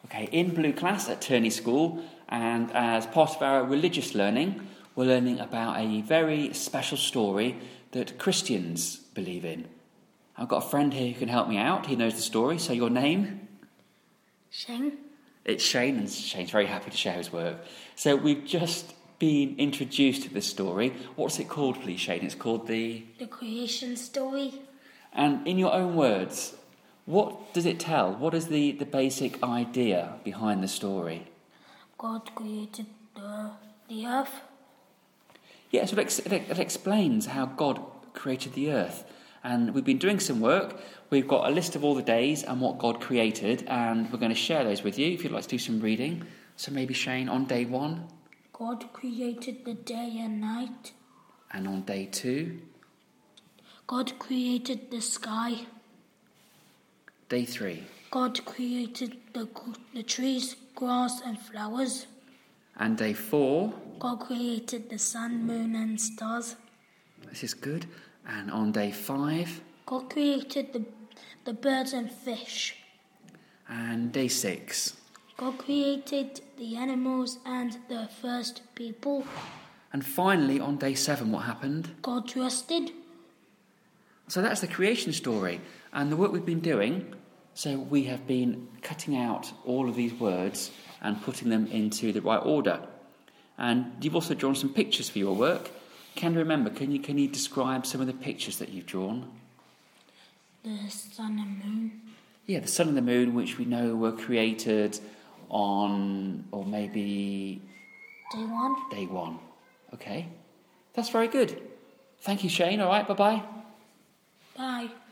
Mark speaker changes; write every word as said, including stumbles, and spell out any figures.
Speaker 1: Okay, in Blue Class at Turney School, and as part of our religious learning, we're learning about a very special story that Christians believe in. I've got a friend here who can help me out. He knows the story. So your name?
Speaker 2: Shane.
Speaker 1: It's Shane, and Shane's very happy to share his work. So we've just been introduced to this story. What's it called, please, Shane? It's called the...
Speaker 2: The creation story.
Speaker 1: And in your own words, what does it tell? What is the, the basic idea behind the story?
Speaker 2: God created the, the earth.
Speaker 1: Yeah, so it, ex- it explains how God created the earth. And we've been doing some work. We've got a list of all the days and what God created, and we're going to share those with you if you'd like to do some reading. So maybe, Shane, on day one.
Speaker 2: God created the day and night.
Speaker 1: And on day two.
Speaker 2: God created the sky.
Speaker 1: Day three.
Speaker 2: God created the, the trees, grass and flowers.
Speaker 1: And day four.
Speaker 2: God created the sun, moon and stars.
Speaker 1: This is good. And on day five.
Speaker 2: God created the, the birds and fish.
Speaker 1: And day six.
Speaker 2: God created the animals and the first people.
Speaker 1: And finally, on day seven, what happened?
Speaker 2: God rested.
Speaker 1: So that's the creation story. And the work we've been doing, so we have been cutting out all of these words and putting them into the right order. And you've also drawn some pictures for your work. Can you remember, can you, can you describe some of the pictures that you've drawn?
Speaker 2: The sun and moon.
Speaker 1: Yeah, the sun and the moon, which we know were created on, or maybe...
Speaker 2: Day one.
Speaker 1: Day one. Okay. That's very good. Thank you, Shane. All right, bye-bye.
Speaker 2: Bye.